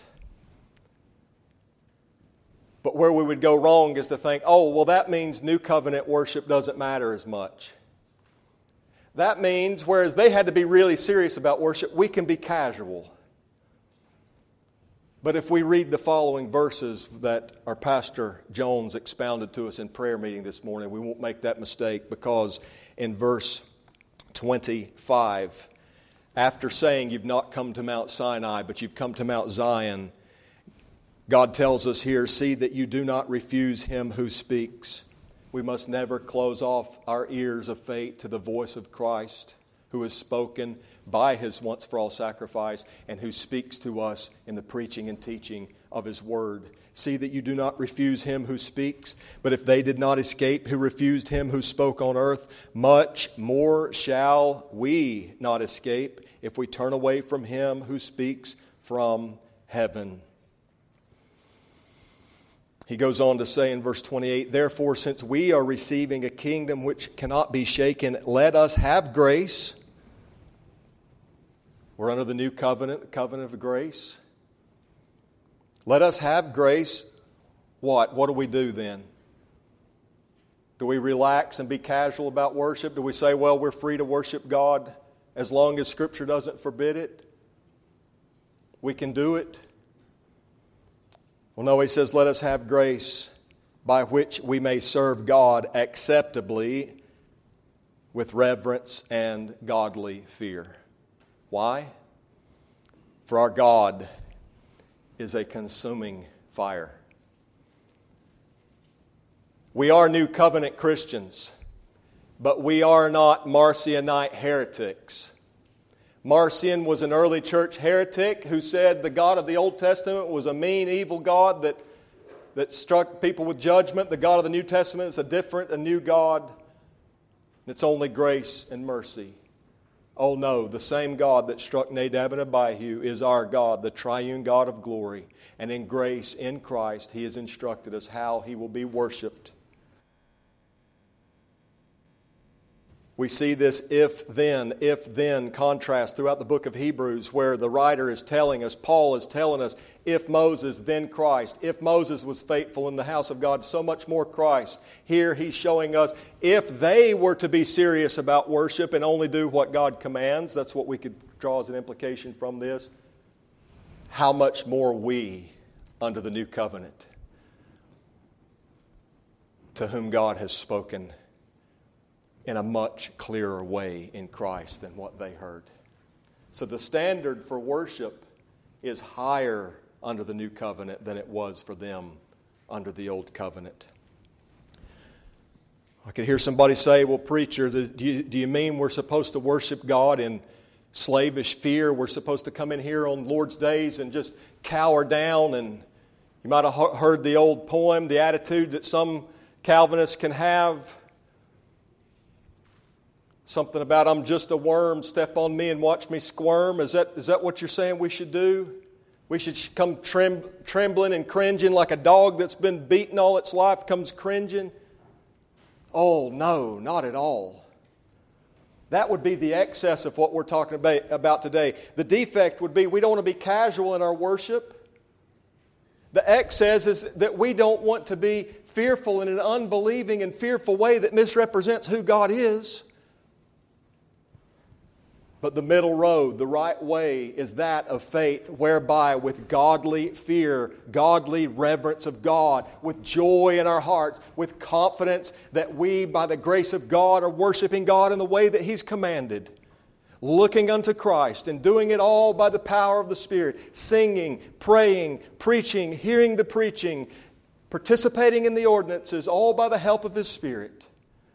But where we would go wrong is to think, oh, well, that means new covenant worship doesn't matter as much. That means, whereas they had to be really serious about worship, we can be casual. But if we read the following verses that our Pastor Jones expounded to us in prayer meeting this morning, we won't make that mistake, because in verse twenty-five, after saying you've not come to Mount Sinai, but you've come to Mount Zion, God tells us here, see that you do not refuse Him who speaks. We must never close off our ears of faith to the voice of Christ, who has spoken by His once-for-all sacrifice and who speaks to us in the preaching and teaching of His Word. See that you do not refuse Him who speaks, but if they did not escape who refused Him who spoke on earth, much more shall we not escape if we turn away from Him who speaks from heaven. He goes on to say in verse twenty-eight, therefore, since we are receiving a kingdom which cannot be shaken, let us have grace. We're under the new covenant, the covenant of grace. Let us have grace. What? What do we do then? Do we relax and be casual about worship? Do we say, well, we're free to worship God as long as Scripture doesn't forbid it? We can do it. Well, no, he says, let us have grace by which we may serve God acceptably with reverence and godly fear. Why? For our God is a consuming fire. We are New Covenant Christians, but we are not Marcionite heretics. Marcion was an early church heretic who said the God of the Old Testament was a mean, evil God that, that struck people with judgment. The God of the New Testament is a different, a new God. It's only grace and mercy. Oh no, the same God that struck Nadab and Abihu is our God, the triune God of glory. And in grace, in Christ, He has instructed us how He will be worshiped. We see this if-then, if-then contrast throughout the book of Hebrews, where the writer is telling us, Paul is telling us, if Moses, then Christ. If Moses was faithful in the house of God, so much more Christ. Here he's showing us, if they were to be serious about worship and only do what God commands, that's what we could draw as an implication from this, how much more we, under the new covenant, to whom God has spoken in a much clearer way in Christ than what they heard. So the standard for worship is higher under the new covenant than it was for them under the old covenant. I could hear somebody say, well, preacher, do you, do you mean we're supposed to worship God in slavish fear? We're supposed to come in here on Lord's days and just cower down? And you might have heard the old poem, the attitude that some Calvinists can have. Something about, I'm just a worm, step on me and watch me squirm. Is that is that what you're saying we should do? We should come trem, trembling and cringing like a dog that's been beaten all its life comes cringing? Oh, no, not at all. That would be the excess of what we're talking about today. The defect would be we don't want to be casual in our worship. The excess is that we don't want to be fearful in an unbelieving and fearful way that misrepresents who God is. But the middle road, the right way, is that of faith, whereby with godly fear, godly reverence of God, with joy in our hearts, with confidence that we, by the grace of God, are worshiping God in the way that He's commanded, looking unto Christ and doing it all by the power of the Spirit, singing, praying, preaching, hearing the preaching, participating in the ordinances, all by the help of His Spirit.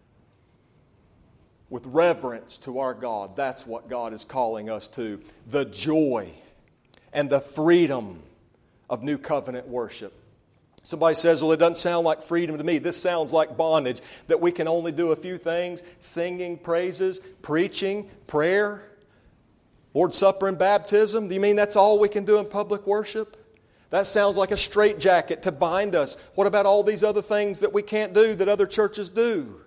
With reverence to our God. That's what God is calling us to. The joy and the freedom of new covenant worship. Somebody says, well, it doesn't sound like freedom to me. This sounds like bondage, that we can only do a few things: singing praises, preaching, prayer, Lord's Supper and baptism. Do you mean that's all we can do in public worship? That sounds like a straitjacket to bind us. What about all these other things that we can't do that other churches do?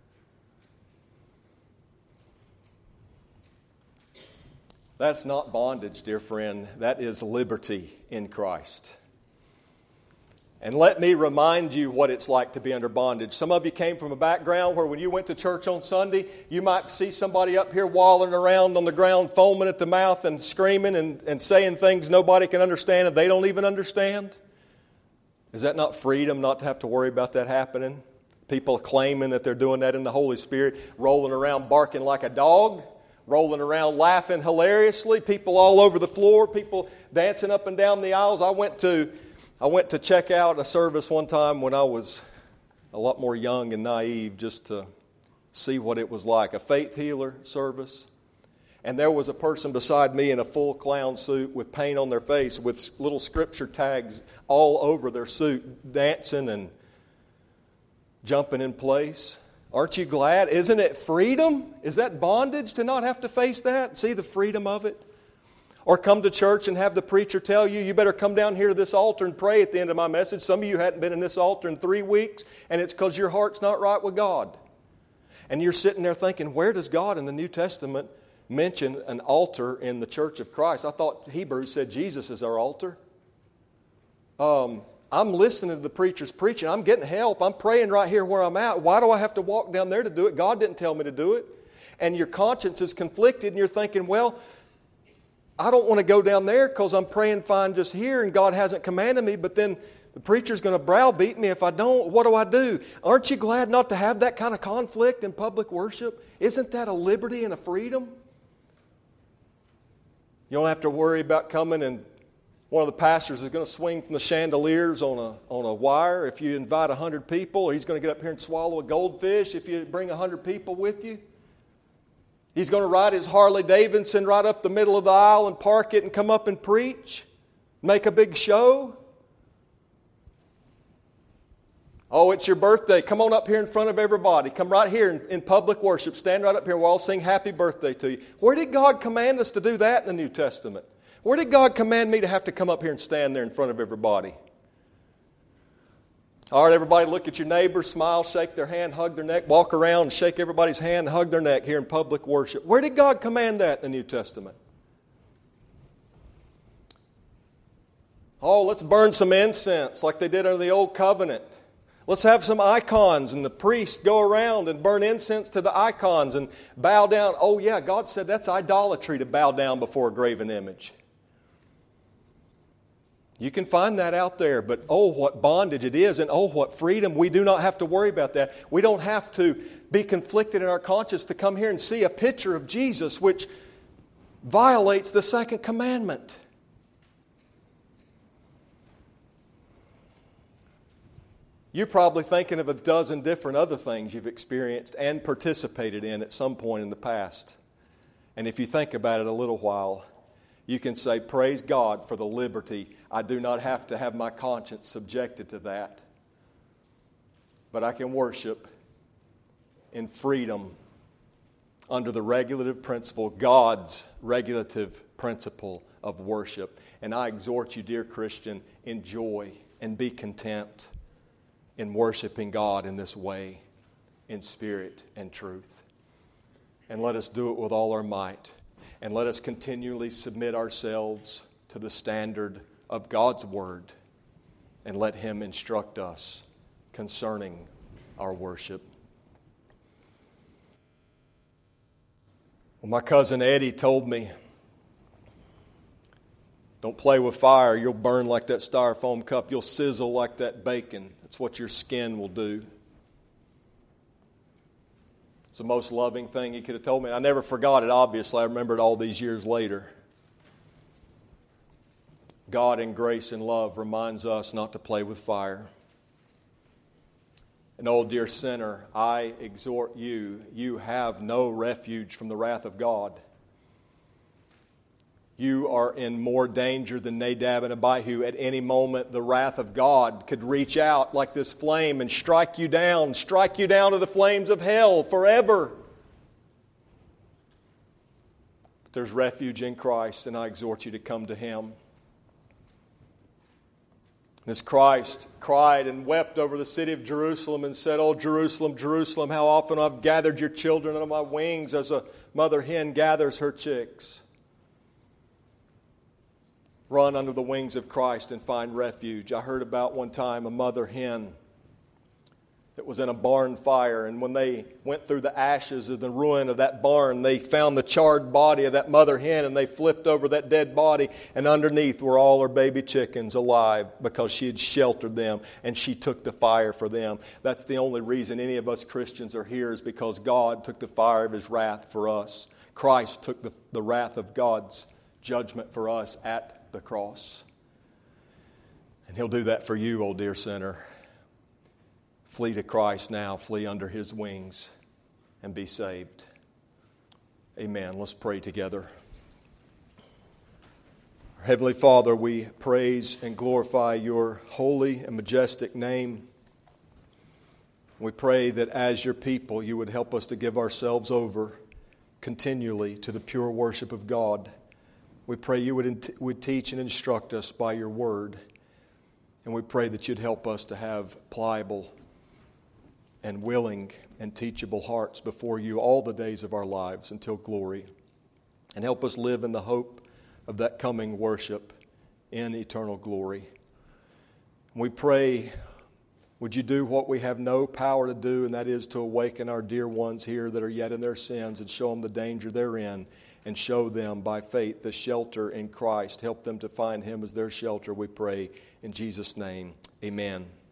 That's not bondage, dear friend. That is liberty in Christ. And let me remind you what it's like to be under bondage. Some of you came from a background where when you went to church on Sunday, you might see somebody up here walling around on the ground, foaming at the mouth and screaming and, and saying things nobody can understand and they don't even understand. Is that not freedom not to have to worry about that happening? People claiming that they're doing that in the Holy Spirit, rolling around barking like a dog, rolling around laughing hilariously, people all over the floor, people dancing up and down the aisles. I went to I went to check out a service one time when I was a lot more young and naive, just to see what it was like, a faith healer service. And there was a person beside me in a full clown suit with paint on their face, with little scripture tags all over their suit, dancing and jumping in place. Aren't you glad? Isn't it freedom? Is that bondage to not have to face that? See the freedom of it? Or come to church and have the preacher tell you, you better come down here to this altar and pray at the end of my message. Some of you hadn't been in this altar in three weeks, and it's because your heart's not right with God. And you're sitting there thinking, where does God in the New Testament mention an altar in the church of Christ? I thought Hebrews said Jesus is our altar. Um, I'm listening to the preachers preaching. I'm getting help. I'm praying right here where I'm at. Why do I have to walk down there to do it? God didn't tell me to do it. And your conscience is conflicted, and you're thinking, well, I don't want to go down there because I'm praying fine just here and God hasn't commanded me, but then the preacher's going to browbeat me if I don't. What do I do? Aren't you glad not to have that kind of conflict in public worship? Isn't that a liberty and a freedom? You don't have to worry about coming and one of the pastors is going to swing from the chandeliers on a, on a wire if you invite one hundred people, or he's going to get up here and swallow a goldfish if you bring one hundred people with you. He's going to ride his Harley Davidson right up the middle of the aisle and park it and come up and preach, make a big show. Oh, it's your birthday. Come on up here in front of everybody. Come right here in, in public worship. Stand right up here. We'll all sing happy birthday to you. Where did God command us to do that in the New Testament? Where did God command me to have to come up here and stand there in front of everybody? All right, everybody, look at your neighbor, smile, shake their hand, hug their neck, walk around and shake everybody's hand, hug their neck here in public worship. Where did God command that in the New Testament? Oh, let's burn some incense like they did under the Old Covenant. Let's have some icons and the priests go around and burn incense to the icons and bow down. Oh, yeah, God said that's idolatry to bow down before a graven image. You can find that out there, but oh, what bondage it is, and oh, what freedom. We do not have to worry about that. We don't have to be conflicted in our conscience to come here and see a picture of Jesus which violates the second commandment. You're probably thinking of a dozen different other things you've experienced and participated in at some point in the past. And if you think about it a little while, you can say, praise God for the liberty. I do not have to have my conscience subjected to that. But I can worship in freedom under the regulative principle, God's regulative principle of worship. And I exhort you, dear Christian, enjoy and be content in worshiping God in this way, in spirit and truth. And let us do it with all our might. And let us continually submit ourselves to the standard of God's Word. And let Him instruct us concerning our worship. Well, my cousin Eddie told me, don't play with fire. You'll burn like that styrofoam cup. You'll sizzle like that bacon. That's what your skin will do. It's the most loving thing he could have told me. I never forgot it, obviously. I remember it all these years later. God in grace and love reminds us not to play with fire. And oh, dear sinner, I exhort you, you have no refuge from the wrath of God. You are in more danger than Nadab and Abihu. At any moment, the wrath of God could reach out like this flame and strike you down, strike you down to the flames of hell forever. But there's refuge in Christ, and I exhort you to come to Him. As Christ cried and wept over the city of Jerusalem and said, "Oh, Jerusalem, Jerusalem, how often I've gathered your children under my wings as a mother hen gathers her chicks." Run under the wings of Christ and find refuge. I heard about one time a mother hen that was in a barn fire, and when they went through the ashes of the ruin of that barn, they found the charred body of that mother hen, and they flipped over that dead body, and underneath were all her baby chickens alive because she had sheltered them, and she took the fire for them. That's the only reason any of us Christians are here, is because God took the fire of His wrath for us. Christ took the, the wrath of God's judgment for us at the cross. And He'll do that for you, oh dear sinner. Flee to Christ now. Flee under His wings and be saved. Amen. Let's pray together. Heavenly Father, we praise and glorify Your holy and majestic name. We pray that as Your people, You would help us to give ourselves over continually to the pure worship of God. We pray You would, would teach and instruct us by Your word. And we pray that You'd help us to have pliable and willing and teachable hearts before You all the days of our lives until glory. And help us live in the hope of that coming worship in eternal glory. We pray, would You do what we have no power to do, and that is to awaken our dear ones here that are yet in their sins and show them the danger they're in, and show them by faith the shelter in Christ. Help them to find Him as their shelter, we pray. In Jesus' name, amen.